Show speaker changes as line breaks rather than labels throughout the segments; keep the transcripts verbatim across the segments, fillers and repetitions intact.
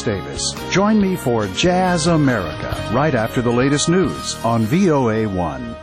Davis. Join me for Jazz America right after the latest news on V O A one.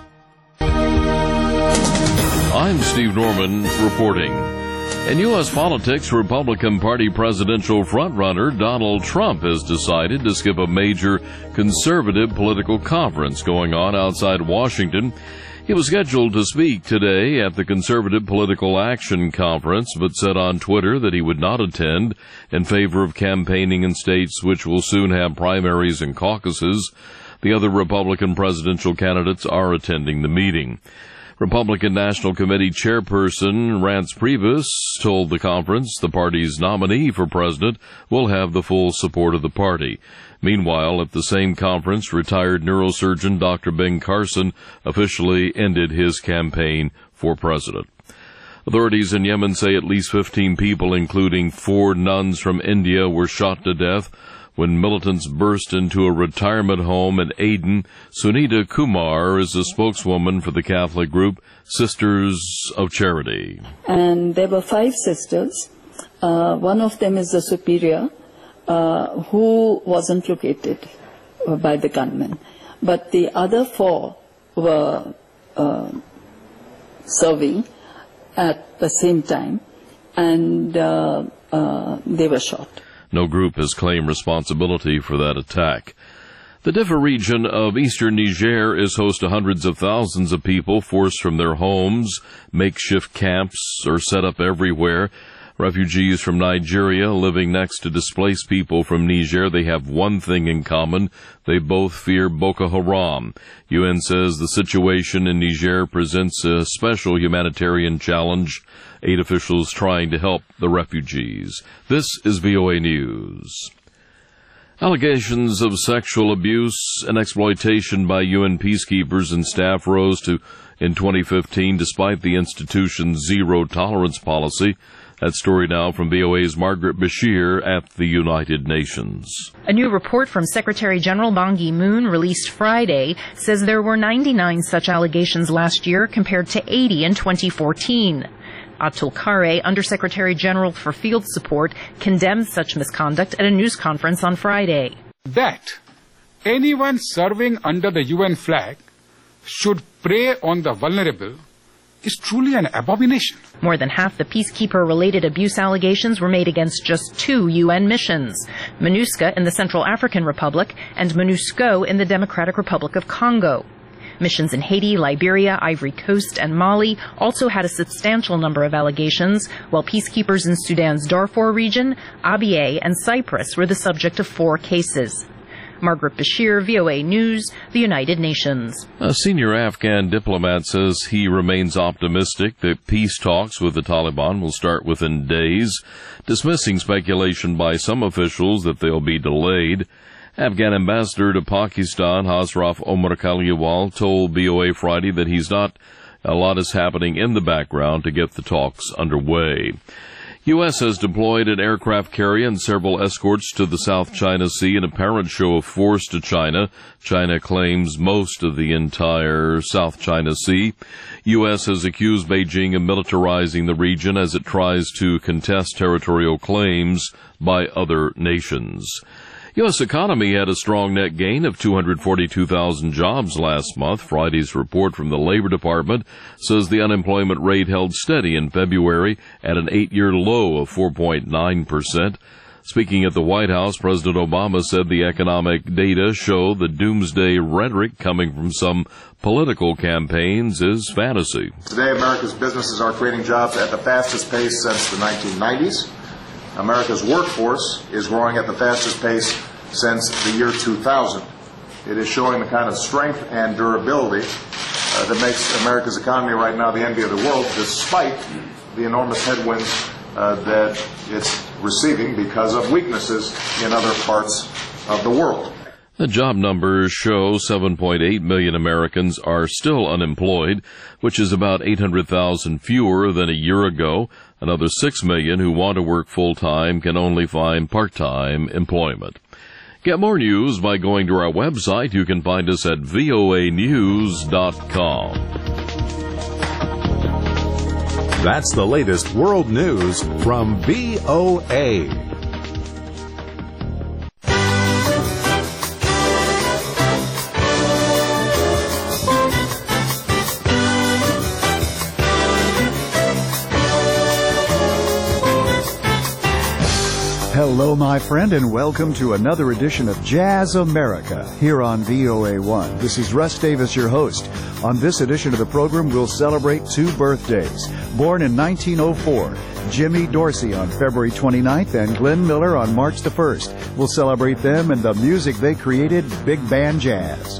I'm Steve Norman reporting. In U S politics, Republican Party presidential frontrunner Donald Trump has decided to skip a major conservative political conference going on outside Washington. He was scheduled to speak today at the Conservative Political Action Conference, but said on Twitter that he would not attend in favor of campaigning in states which will soon have primaries and caucuses. The other Republican presidential candidates are attending the meeting. Republican National Committee Chairperson Reince Priebus told the conference the party's nominee for president will have the full support of the party. Meanwhile, at the same conference, retired neurosurgeon Doctor Ben Carson officially ended his campaign for president. Authorities in Yemen say at least fifteen people, including four nuns from India, were shot to death when militants burst into a retirement home in Aden. Sunita Kumar is a spokeswoman for the Catholic group Sisters of Charity.
And there were five sisters. Uh, one of them is the superior, uh, who wasn't located uh, by the gunmen. But the other four were uh, serving at the same time, and uh, uh, they were shot.
No group has claimed responsibility for that attack. The Diffa region of eastern Niger is host to hundreds of thousands of people forced from their homes. Makeshift camps are set up everywhere. Refugees from Nigeria living next to displaced people from Niger, they have one thing in common. They both fear Boko Haram. U N says the situation in Niger presents a special humanitarian challenge. Eight officials trying to help the refugees. This is V O A News. Allegations of sexual abuse and exploitation by U N peacekeepers and staff rose to in twenty fifteen despite the institution's zero-tolerance policy. That story now from V O A's Margaret Bashir at the United Nations.
A new report from Secretary General Ban Ki-moon released Friday says there were ninety-nine such allegations last year compared to eighty in twenty fourteen. Atul Khare, Undersecretary General for Field Support, condemned such misconduct at a news conference on Friday.
That anyone serving under the U N flag should prey on the vulnerable is truly an abomination.
More than half the peacekeeper-related abuse allegations were made against just two U N missions, MINUSCA in the Central African Republic and MONUSCO in the Democratic Republic of Congo. Missions in Haiti, Liberia, Ivory Coast, and Mali also had a substantial number of allegations, while peacekeepers in Sudan's Darfur region, Abyei, and Cyprus were the subject of four cases. Margaret Bashir, V O A News, the United Nations.
A senior Afghan diplomat says he remains optimistic that peace talks with the Taliban will start within days, dismissing speculation by some officials that they'll be delayed. Afghan ambassador to Pakistan, Hasraf Omar Kaliwal, told V O A Friday that he's not a lot is happening in the background to get the talks underway. U S has deployed an aircraft carrier and several escorts to the South China Sea in an apparent show of force to China. China claims most of the entire South China Sea. U S has accused Beijing of militarizing the region as it tries to contest territorial claims by other nations. U S economy had a strong net gain of two hundred forty-two thousand jobs last month. Friday's report from the Labor Department says the unemployment rate held steady in February at an eight-year low of four point nine percent. Speaking at the White House, President Obama said the economic data show the doomsday rhetoric coming from some political campaigns is fantasy.
Today, America's businesses are creating jobs at the fastest pace since the nineteen nineties. America's workforce is growing at the fastest pace since the year two thousand. It is showing the kind of strength and durability uh, that makes America's economy right now the envy of the world, despite the enormous headwinds uh, that it's receiving because of weaknesses in other parts of the world.
The job numbers show seven point eight million Americans are still unemployed, which is about eight hundred thousand fewer than a year ago. Another six million who want to work full-time can only find part-time employment. Get more news by going to our website. You can find us at V O A news dot com.
That's the latest world news from V O A.
Hello, my friend, and welcome to another edition of Jazz America here on V O A one. This is Russ Davis, your host. On this edition of the program, we'll celebrate two birthdays. Born in nineteen oh four, Jimmy Dorsey on February twenty-ninth and Glenn Miller on March the first. We'll celebrate them and the music they created, big band jazz.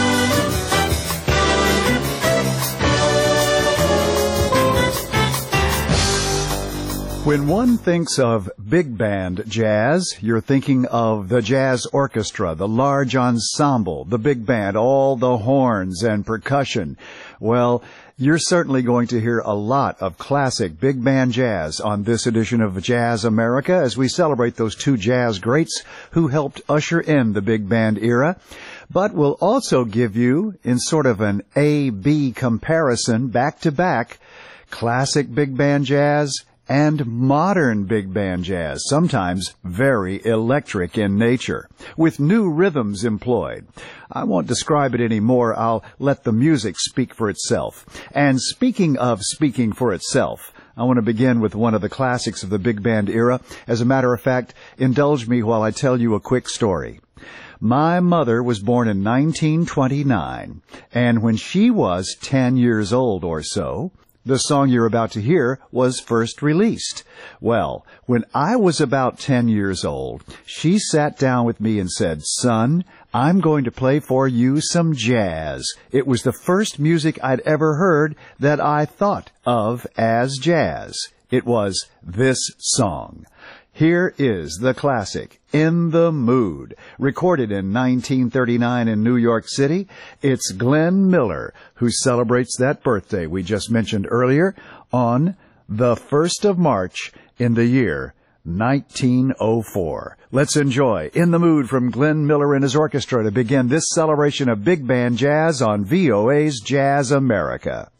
When one thinks of big band jazz, you're thinking of the jazz orchestra, the large ensemble, the big band, all the horns and percussion. Well, you're certainly going to hear a lot of classic big band jazz on this edition of Jazz America as we celebrate those two jazz greats who helped usher in the big band era. But we'll also give you, in sort of an A B comparison, back-to-back, classic big band jazz and modern big band jazz, sometimes very electric in nature, with new rhythms employed. I won't describe it any more. I'll let the music speak for itself. And speaking of speaking for itself, I want to begin with one of the classics of the big band era. As a matter of fact, indulge me while I tell you a quick story. My mother was born in nineteen twenty-nine, and when she was ten years old or so, the song you're about to hear was first released. Well, when I was about ten years old, she sat down with me and said, "Son, I'm going to play for you some jazz." It was the first music I'd ever heard that I thought of as jazz. It was this song. Here is the classic, In the Mood, recorded in nineteen thirty-nine in New York City. It's Glenn Miller who celebrates that birthday we just mentioned earlier on the first of March in the year nineteen oh four. Let's enjoy In the Mood from Glenn Miller and his orchestra to begin this celebration of big band jazz on V O A's Jazz America.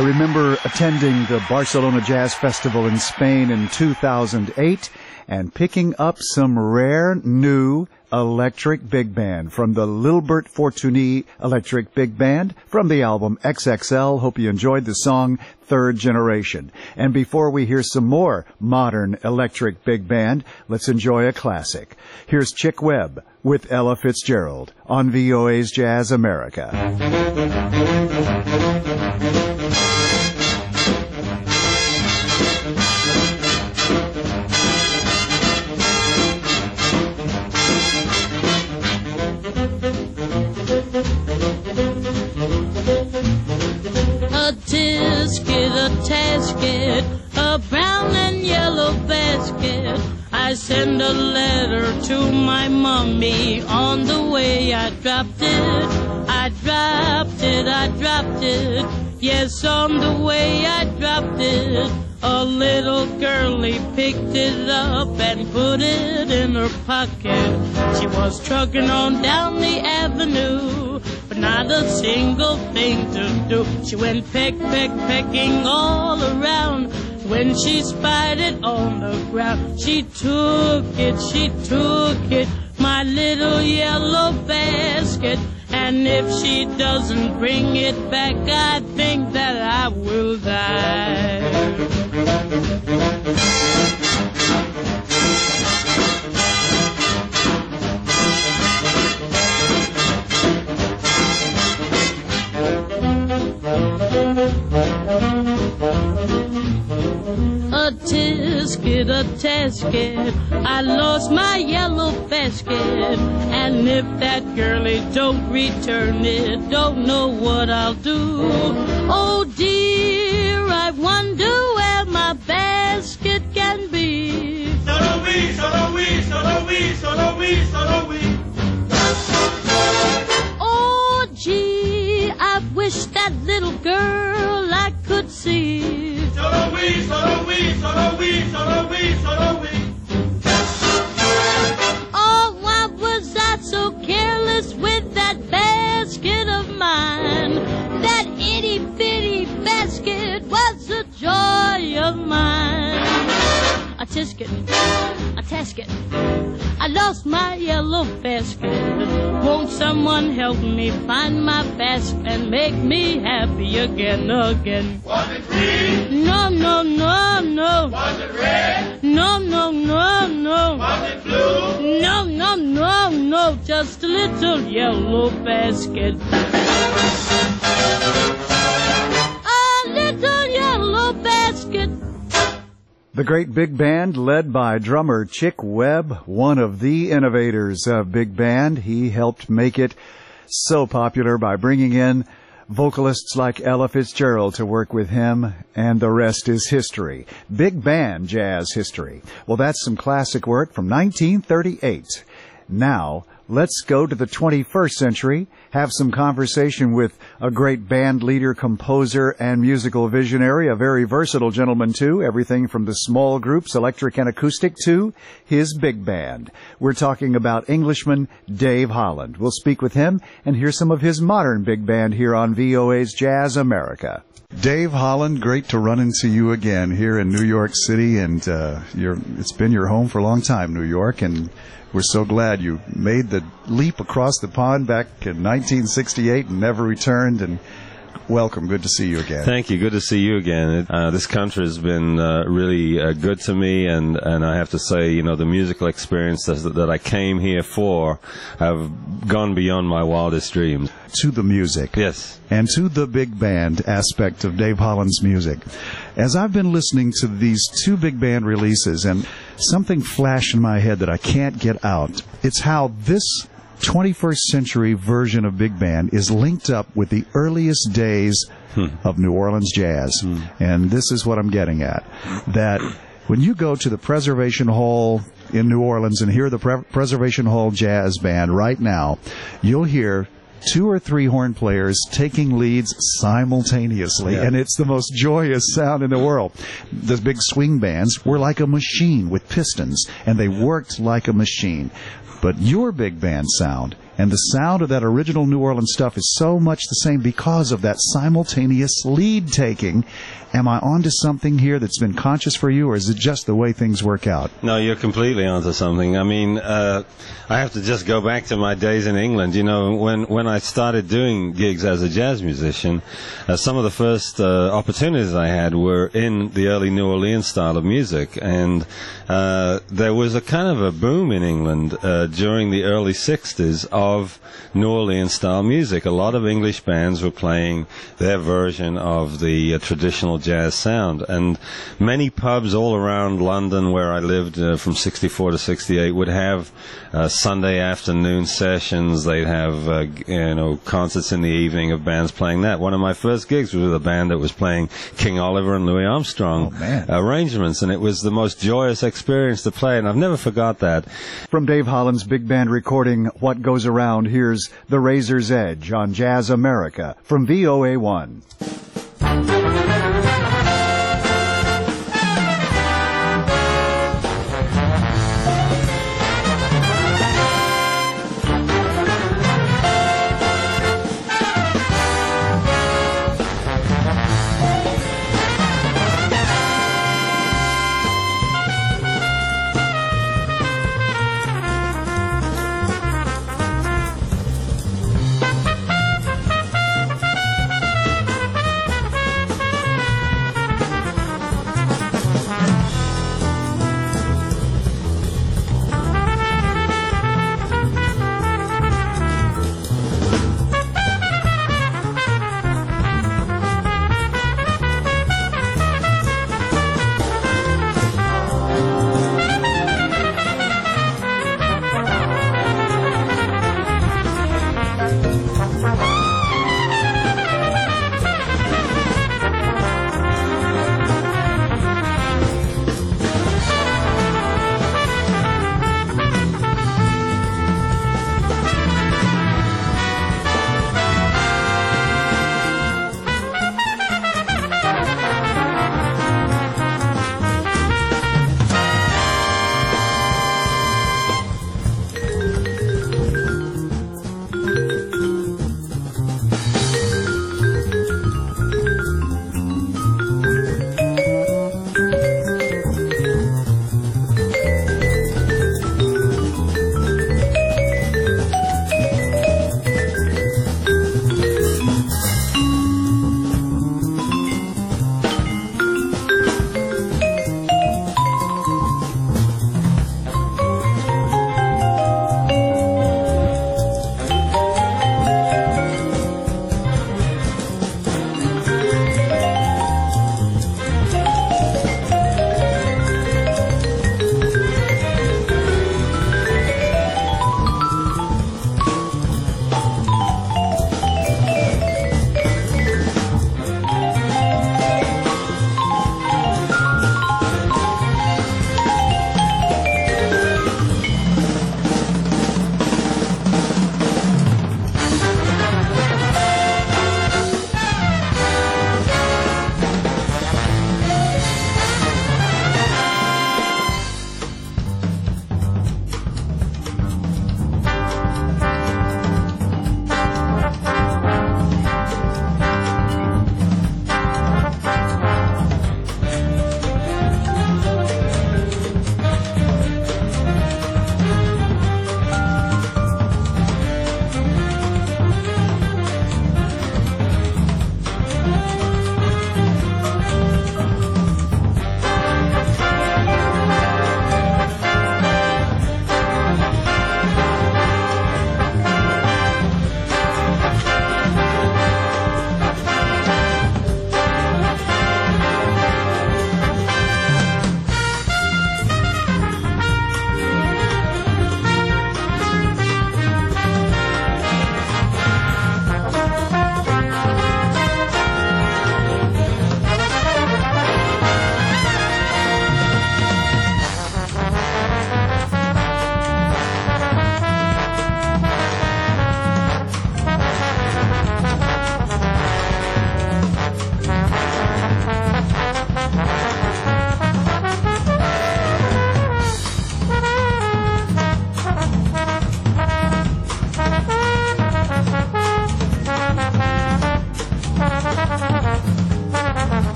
I remember attending the Barcelona Jazz Festival in Spain in two thousand eight and picking up some rare new electric big band from the Lilbert Fortuny Electric Big Band from the album X X L. Hope you enjoyed the song Third Generation. And before we hear some more modern electric big band, let's enjoy a classic. Here's Chick Webb with Ella Fitzgerald on V O A's Jazz America.
Tasket, a brown and yellow basket. I send a letter to my mommy. On the way I dropped it, I dropped it, I dropped it. Yes, on the way I dropped it. A little girlie picked it up and put it in her pocket. She was trucking on down the avenue, but not a single thing to do. She went peck, peck, pecking all around. When she spied it on the ground, she took it, she took it, my little yellow basket. And if she doesn't bring it back, I think that I will die. A tisket, a tasket, I lost my yellow basket. And if that girlie don't return it, don't know what I'll do. Oh dear, I wonder where my basket can be.
Solo we, solo we, solo we, solo we, solo we.
Oh gee, I wish that little girl I could see.
Solo we, solo we, solo we, solo we, solo we.
Oh, why was I so careless with that basket of mine? That itty bitty basket was the joy of mine. A tisket, a tasket, I lost my yellow basket. Won't someone help me find my basket and make me happy again, again?
Was it green?
No, no, no, no.
Was it red?
No, no, no, no.
Was it blue?
No, no, no, no. Just a little yellow basket. A little yellow basket.
The great big band led by drummer Chick Webb, one of the innovators of big band. He helped make it so popular by bringing in vocalists like Ella Fitzgerald to work with him, and the rest is history. Big band jazz history. Well, that's some classic work from nineteen thirty-eight. Now, let's go to the twenty-first century, have some conversation with a great band leader, composer, and musical visionary, a very versatile gentleman too, everything from the small groups, electric and acoustic, to his big band. We're talking about Englishman Dave Holland. We'll speak with him and hear some of his modern big band here on V O A's Jazz America. Dave Holland, great to run into you again here in New York City, and uh, you're, it's been your home for a long time, New York, and we're so glad you made the leap across the pond back in nineteen sixty-eight and never returned. And welcome. Good to see you again.
Thank you. Good to see you again. Uh, this country has been uh, really uh, good to me, and, and I have to say, you know, the musical experiences that, that I came here for have gone beyond my wildest dreams.
To the music.
Yes.
And to the big band aspect of Dave Holland's music. As I've been listening to these two big band releases, and something flashed in my head that I can't get out. It's how this twenty-first century version of big band is linked up with the earliest days hmm. of New Orleans jazz. Hmm. And this is what I'm getting at. That when you go to the Preservation Hall in New Orleans and hear the Pre- Preservation Hall Jazz Band right now, you'll hear two or three horn players taking leads simultaneously, yeah. and it's the most joyous sound in the world. The big swing bands were like a machine with pistons, and they worked like a machine. But your big band sound And the sound of that original New Orleans stuff is so much the same because of that simultaneous lead taking. Am I onto something here that's been conscious for you, or is it just the way things work out?
No, you're completely onto something. I mean, uh, I have to just go back to my days in England. You know, when, when I started doing gigs as a jazz musician, uh, some of the first uh, opportunities I had were in the early New Orleans style of music. And uh, there was a kind of a boom in England uh, during the early sixties of New Orleans style music. A lot of English bands were playing their version of the uh, traditional jazz sound, and many pubs all around London where I lived uh, from sixty-four to sixty-eight would have uh, Sunday afternoon sessions. They'd have uh, you know concerts in the evening of bands playing that. One of my first gigs was with a band that was playing King Oliver and Louis Armstrong
oh,
arrangements, and it was the most joyous experience to play, and I've never forgot that.
From Dave Holland's big band recording What Goes Around, here's The Razor's Edge on Jazz America from V O A one.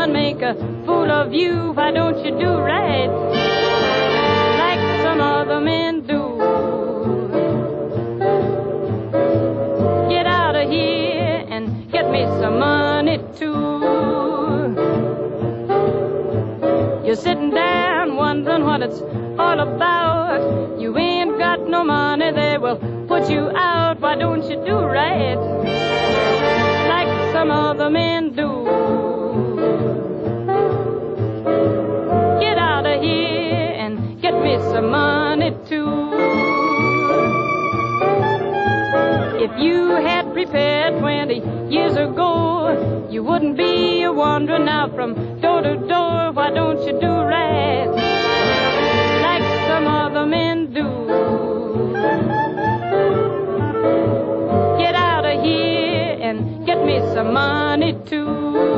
someone make a fool of you, why don't you do right like some other men do? Get out of here and get me some money too. You're sitting down wondering what it's all about. You ain't got no money, they will put you out. Why don't you do right like some other men do? Get out of here and get me some money too. If you had prepared twenty years ago, you wouldn't be a wandering now from door to door. Why don't you do right like some other men do? Get out of here and get me some money too.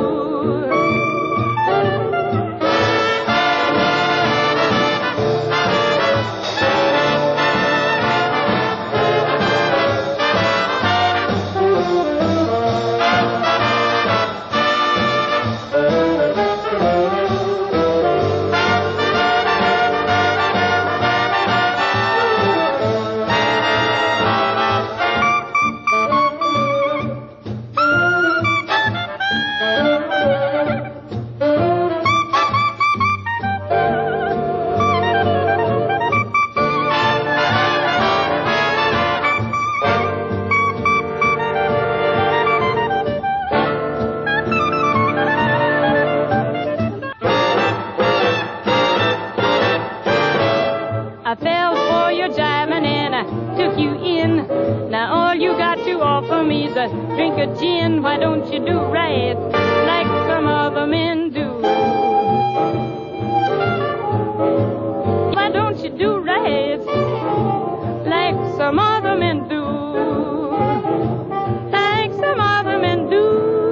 I fell for your jiving and I took you in. Now all you got to offer me's a drink of gin. Why don't you do right like some other men do? Why don't you do right like some other men do? Like some other men do.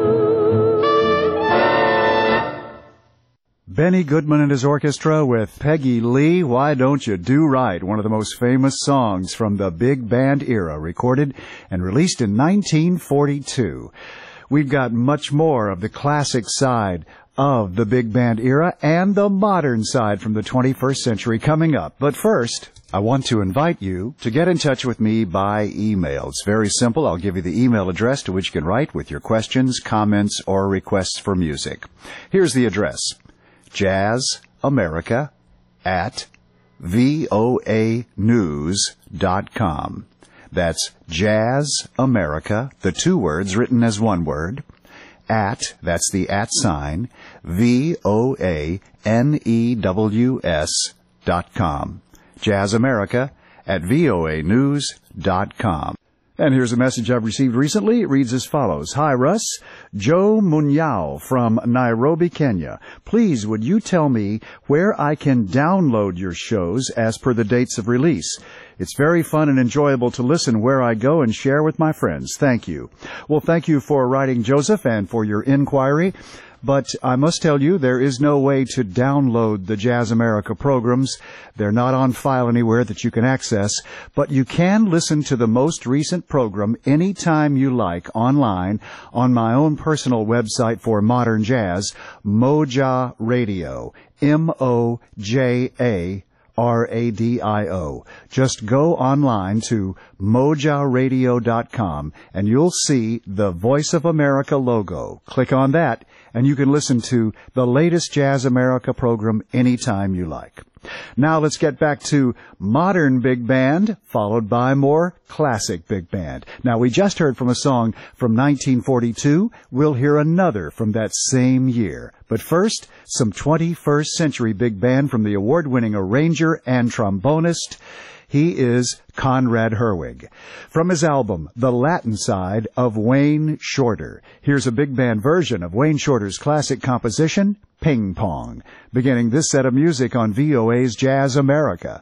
Benny Goodman and his orchestra with Peggy Lee, Why Don't You Do Right, one of the most famous songs from the big band era, recorded and released in nineteen forty-two. We've got much more of the classic side of the big band era and the modern side from the twenty-first century coming up. But first, I want to invite you to get in touch with me by email. It's very simple. I'll give you the email address to which you can write with your questions, comments, or requests for music. Here's the address. Jazz America at voa news dot com. That's Jazz America, the two words written as one word, at, that's the at sign, V O A N E W S dot com. Jazz America at voa news dot com. And here's a message I've received recently. It reads as follows. Hi, Russ. Joe Munyao from Nairobi, Kenya. Please, would you tell me where I can download your shows as per the dates of release? It's very fun and enjoyable to listen where I go and share with my friends. Thank you. Well, thank you for writing, Joseph, and for your inquiry. But I must tell you, there is no way to download the Jazz America programs. They're not on file anywhere that you can access. But you can listen to the most recent program anytime you like online on my own personal website for modern jazz, Moja Radio, M O J A R A D I O. Just go online to moja radio dot com and you'll see the Voice of America logo. Click on that and you can listen to the latest Jazz America program anytime you like. Now let's get back to modern big band, followed by more classic big band. Now we just heard from a song from nineteen forty-two. We'll hear another from that same year. But first, some twenty-first century big band from the award-winning arranger and trombonist. He is Conrad Herwig. From his album, The Latin Side of Wayne Shorter. Here's a big band version of Wayne Shorter's classic composition, Ping Pong, beginning this set of music on V O A's Jazz America.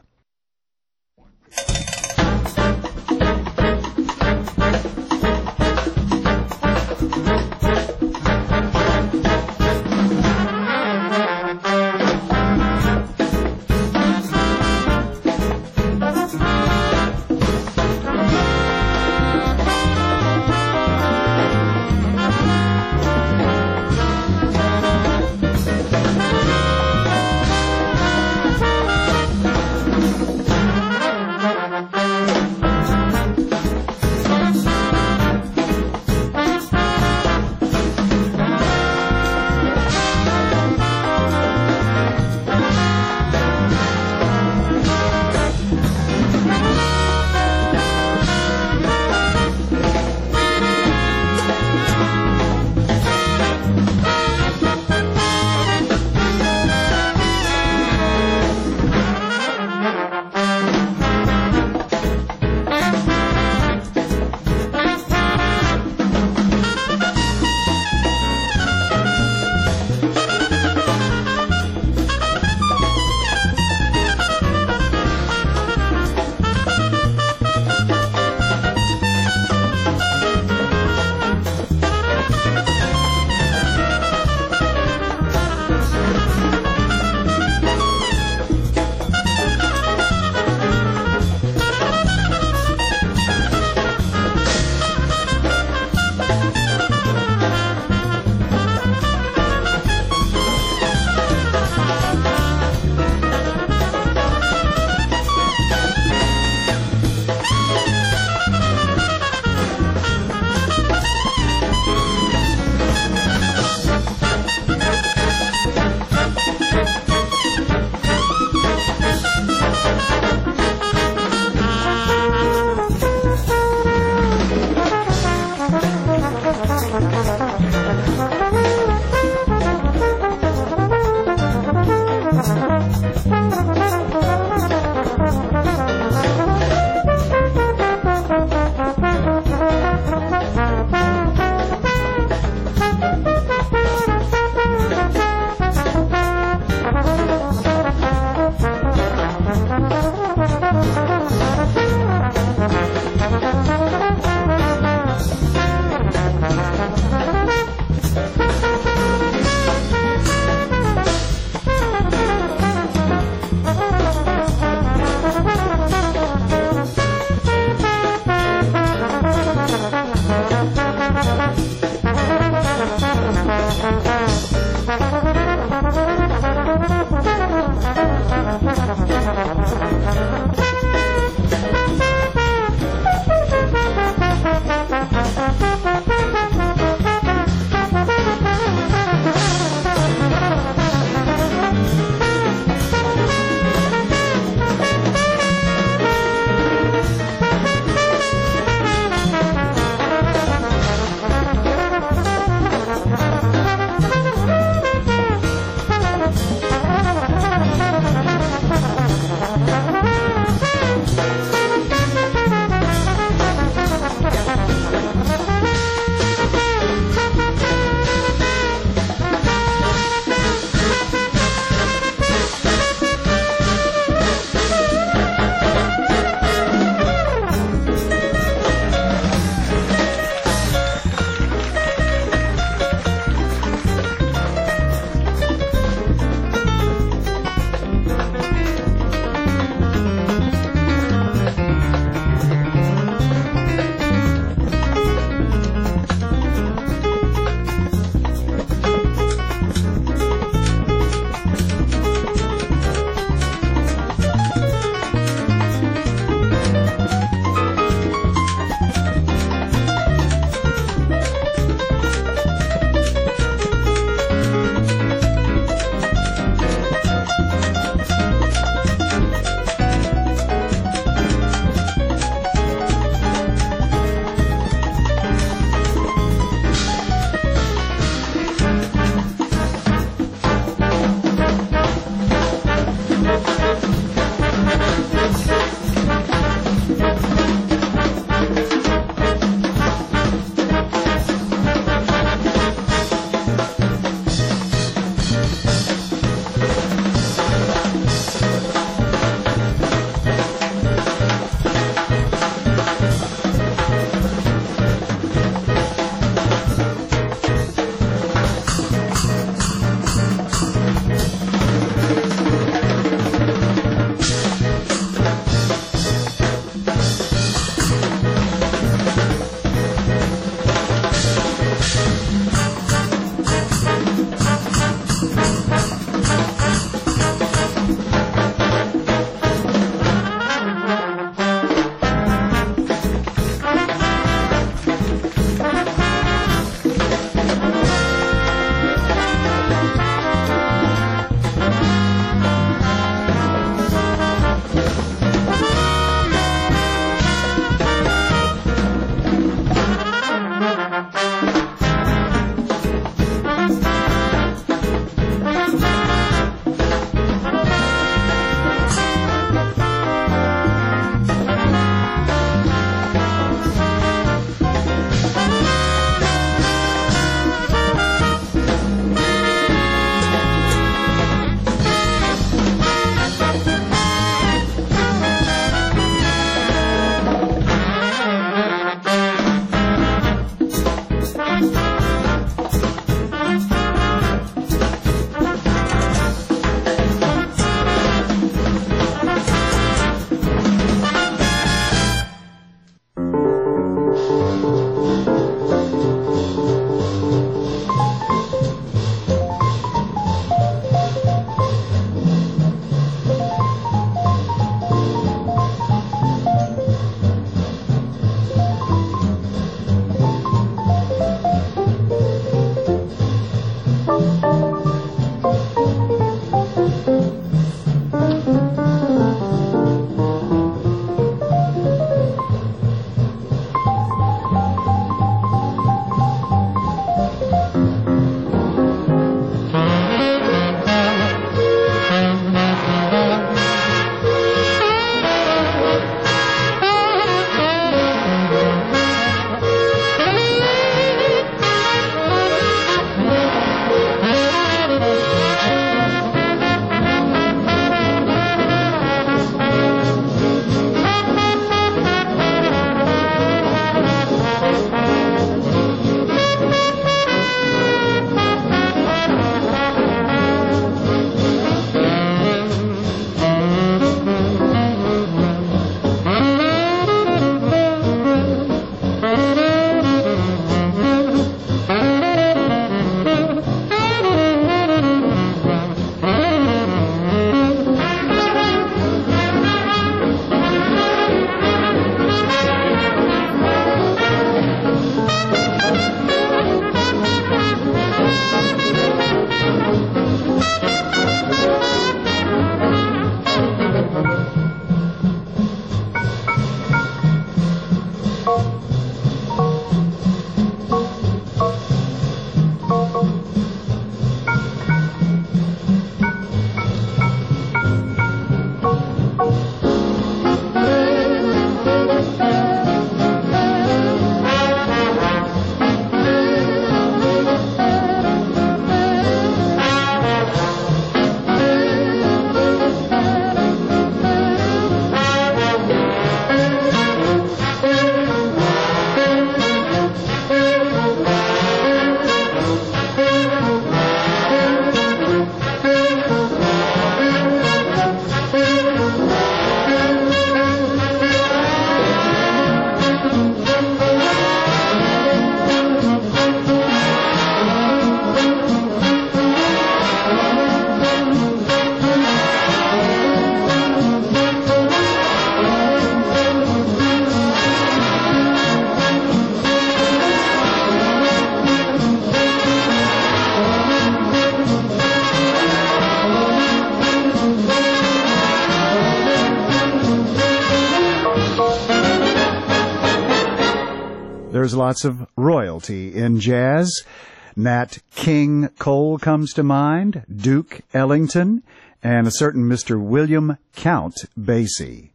there's lots of royalty in jazz. Nat King Cole comes to mind, Duke Ellington, and a certain Mister William Count Basie.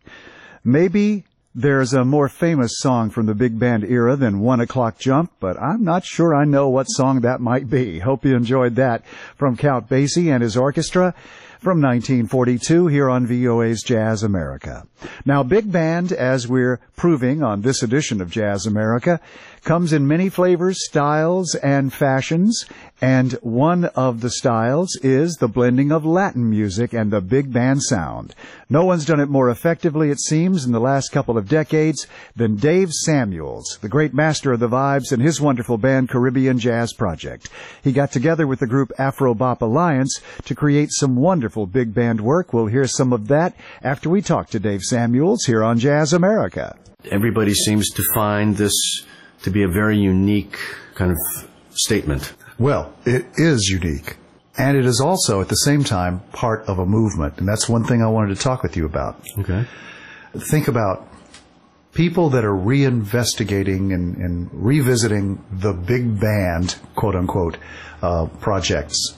Maybe there's a more famous song from the big band era than One O'Clock Jump, but I'm not sure I know what song that might be. Hope you enjoyed that from Count Basie and his orchestra from nineteen forty-two here on V O A's Jazz America. Now, big band, as we're proving on this edition of Jazz America, comes in many flavors, styles, and fashions, and one of the styles is the blending of Latin music and the big band sound. No one's done it more effectively, it seems, in the last couple of decades than Dave Samuels, the great master of the vibes, and his wonderful band Caribbean Jazz Project. He got together with the group Afro Bop Alliance to create some wonderful big band work. We'll hear some of that after we talk to Dave Samuels here on Jazz America.
Everybody seems to find this to be a very unique kind of statement.
Well, it is unique. And it is also, at the same time, part of a movement. And that's one thing I wanted to talk with you about.
Okay.
Think about people that are reinvestigating and, and revisiting the big band, quote unquote, uh, projects.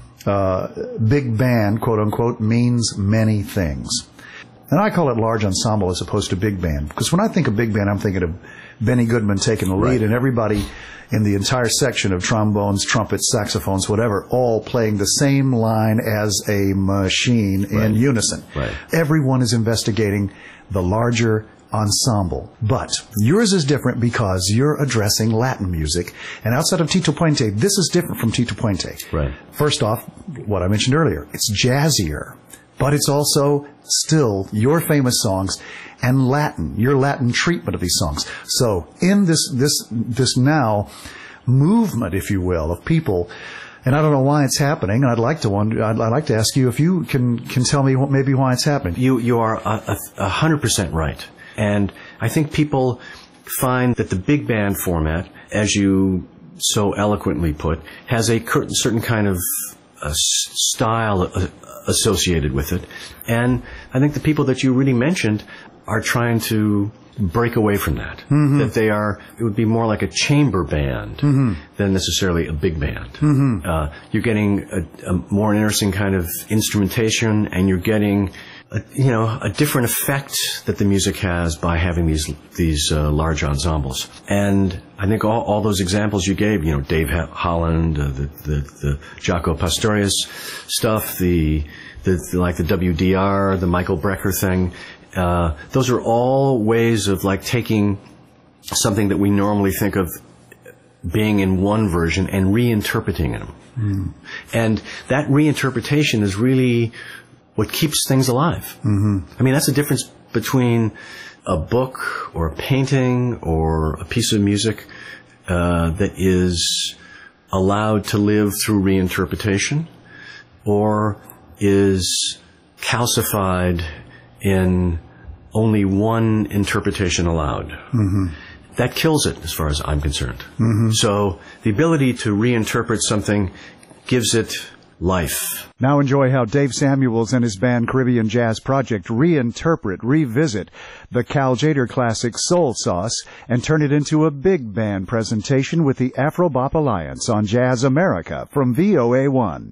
Uh, big band, quote unquote, means many things. And I call it large ensemble as opposed to big band. Because when I think of big band, I'm thinking of Benny Goodman taking the lead, right, and everybody in the entire section of trombones, trumpets, saxophones, whatever, all playing the same line as a machine, right, in unison.
Right.
Everyone is investigating the larger ensemble. But yours is different because you're addressing Latin music. And outside of Tito Puente, this is different from Tito Puente.
Right.
First off, what I mentioned earlier, it's jazzier, but it's also still your famous songs and Latin, your Latin treatment of these songs. So in this this this now movement, if you will, of people, and I don't know why it's happening, and I'd like to wonder, I'd, I'd like to ask you if you can can tell me what, maybe why it's happening.
You you are a, a, a hundred percent right, and I think people find that the big band format, as you so eloquently put, has a certain kind of a style associated with it, and I think the people that you really mentioned are trying to break away from that. Mm-hmm. That they are, it would be more like a chamber band, mm-hmm, than necessarily a big band. Mm-hmm. Uh, you're getting a, a more interesting kind of instrumentation, and you're getting, a, you know, a different effect that the music has by having these these uh, large ensembles. And I think all, all those examples you gave, you know, Dave Holland, uh, the, the the Jaco Pastorius stuff, the, the the like the W D R, the Michael Brecker thing. Uh, those are all ways of like taking something that we normally think of being in one version and reinterpreting them. Mm. And that reinterpretation is really what keeps things alive. Mm-hmm. I mean, that's the difference between a book or a painting or a piece of music uh, that is allowed to live through reinterpretation or is calcified in only one interpretation allowed. Mm-hmm. That kills it as far as I'm concerned. Mm-hmm. So the ability to reinterpret something gives it life.
Now enjoy how Dave Samuels and his band Caribbean Jazz Project reinterpret, revisit the Cal Tjader classic Soul Sauce and turn it into a big band presentation with the Afro Bop Alliance on Jazz America from V O A one.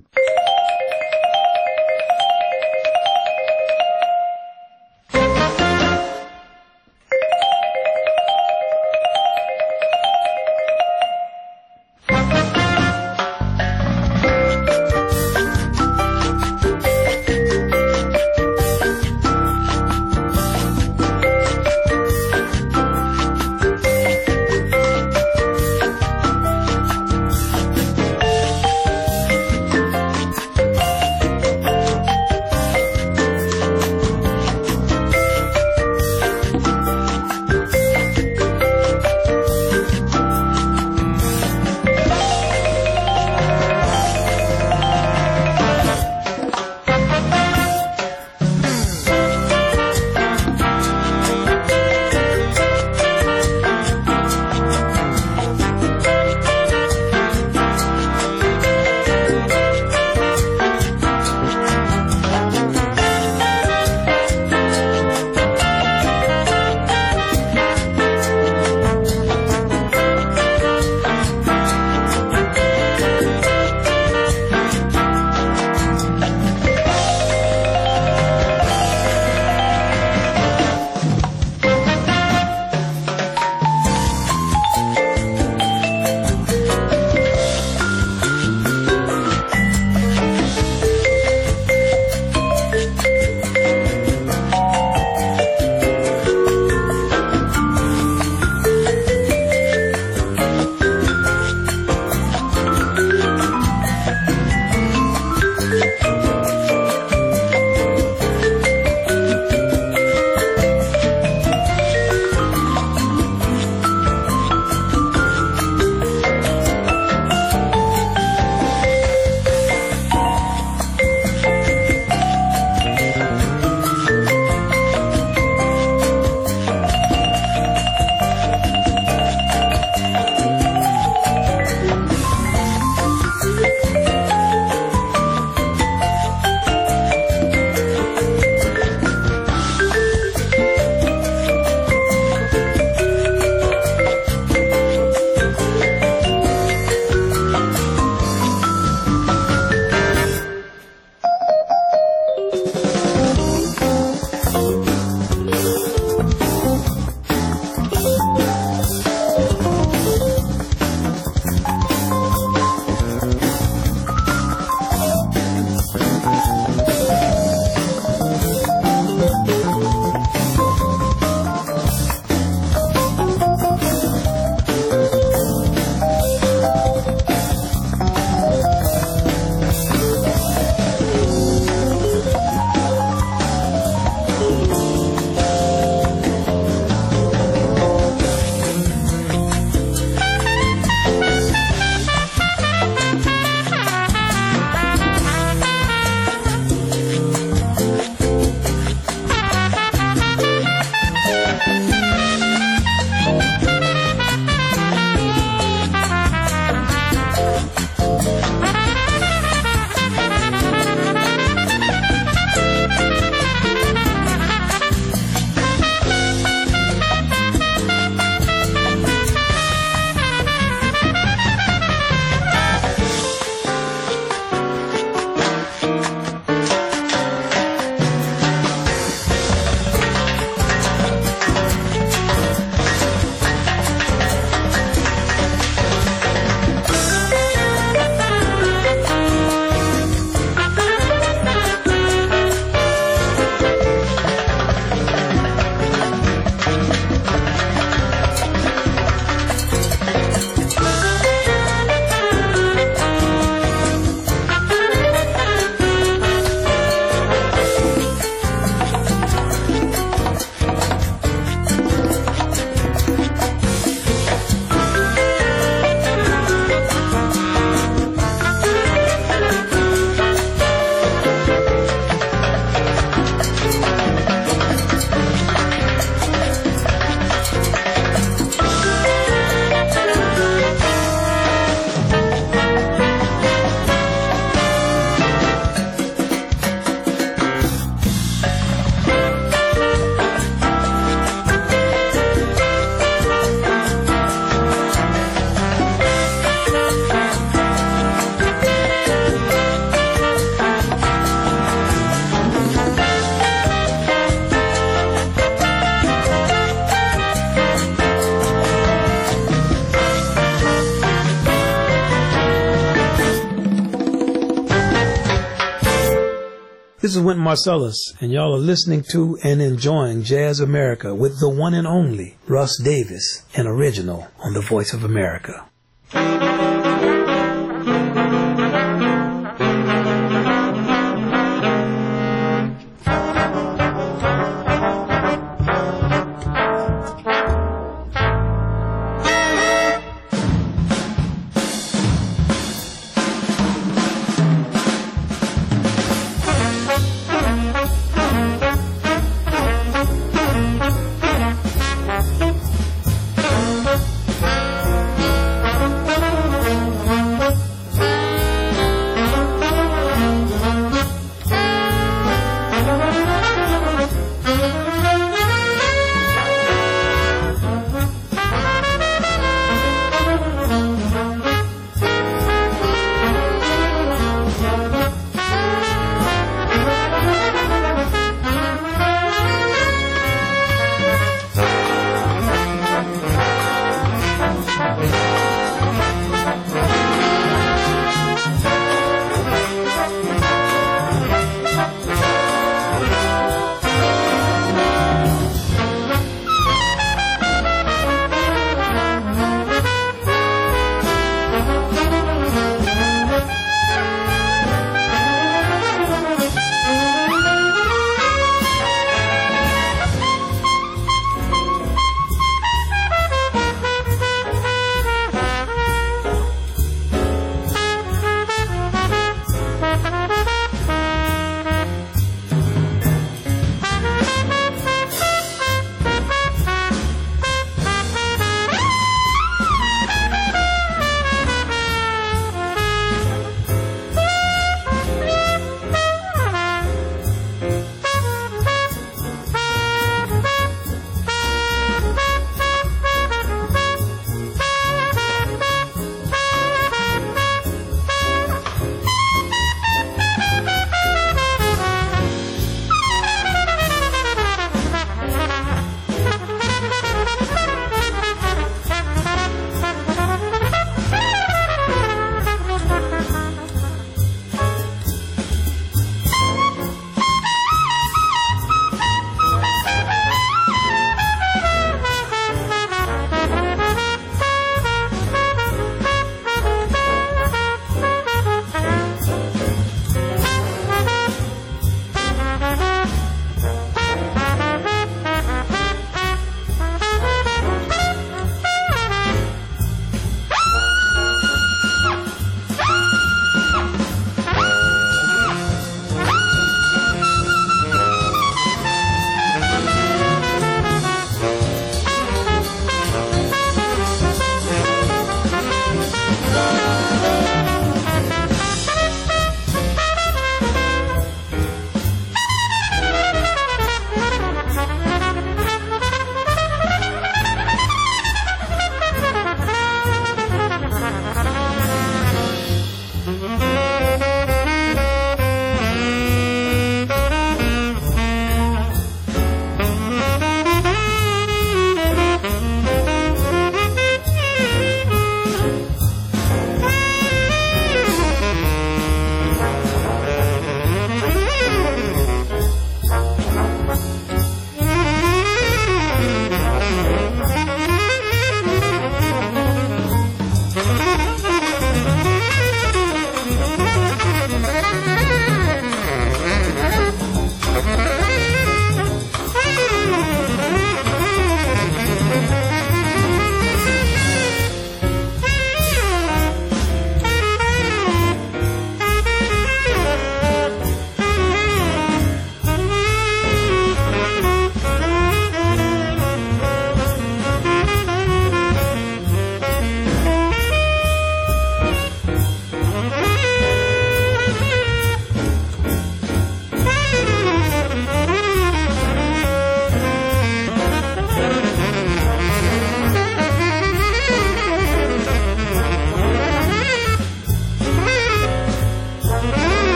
This is Wynton Marsalis, and y'all are listening to and enjoying Jazz America with the one and only Russ Davis, an original on the Voice of America.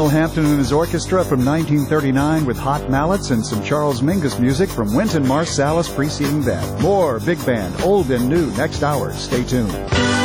Lionel Hampton and his orchestra from nineteen thirty-nine with Hot Mallets and some Charles Mingus music from Wynton Marsalis preceding that. More Big Band, old and new, next hour. Stay tuned.